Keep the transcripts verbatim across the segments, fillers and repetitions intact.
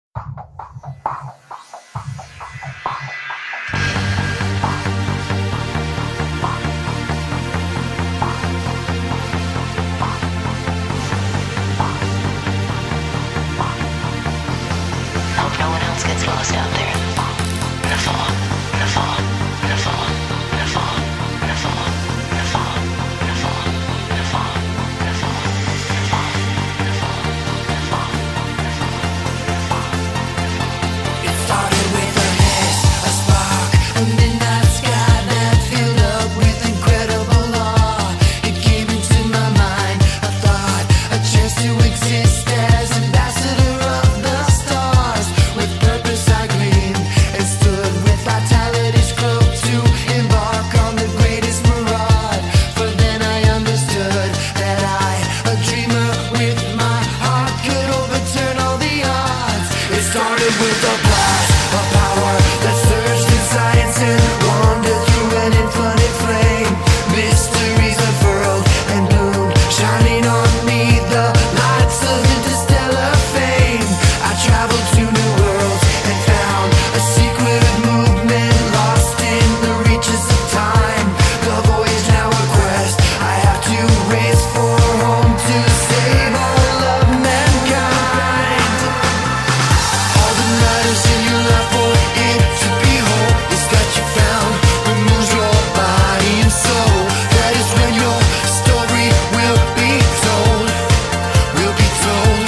Hope no one else gets lost out there. In the fall, in the fall, in the fall, in the fall, in the fall, in the fall, in the fall, in the fall, in the fall, in the fall, in the fall, in the fall, in the fall, in the fall. It started with a hiss, a spark, a midnight sky that filled up with incredible awe. It came into my mind, a thought, a chance to exist as ambassador of the stars. With purpose I gleamed and stood with vitality's cloak to embark on the greatest mirage. For then I understood that I, a dreamer with my heart, could overturn all the odds. It started with a blast, a power that surged in science and wandered through an infinite flame. Mysteries unfurled and bloomed, shining on me the lights of interstellar fame. I traveled to new worlds and found a secret movement lost in the reaches of time. The voyage now a quest, I have to race for home to save all of mankind. All that matters in your life for it to be whole is that you found what moves your body and soul. That is when your story will be told, will be told.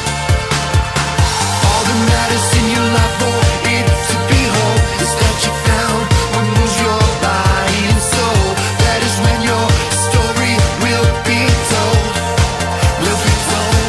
All that matters in your life for it to be whole is that you found what moves your body and soul. That is when your story will be told, will be told.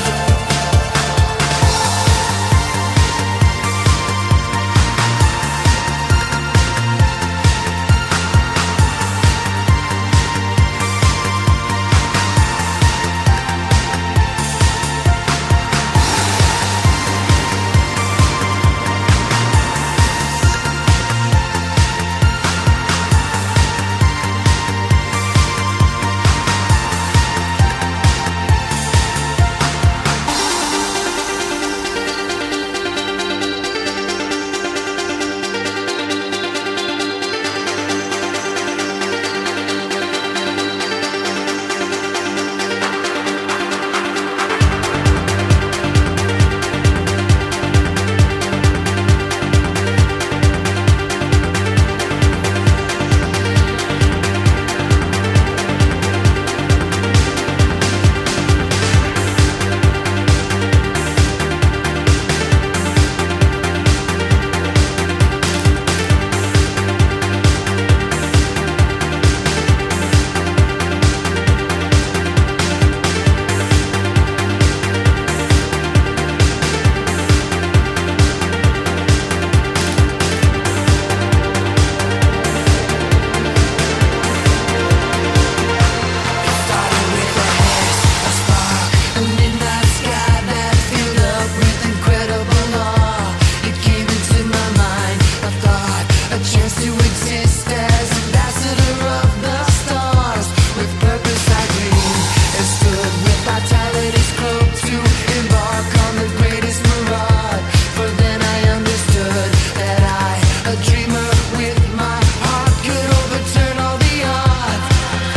It started with a hiss, a spark, a midnight sky that filled up with incredible awe. It came into my mind, a thought, a chance to exist as ambassador of the stars. With purpose I gleamed and stood with vitality's cloak to embark on the greatest mirage. For then I understood that I, a dreamer with my heart, could overturn all the odds.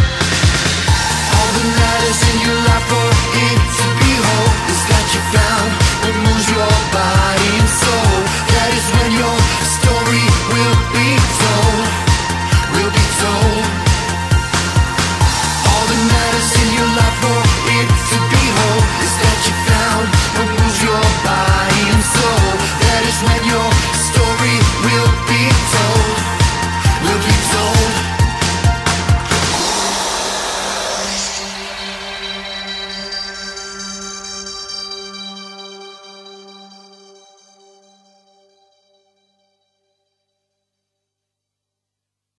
All that matters in your life for it to be whole is that you found what moves your body and soul. That is when your story will be told, will be told.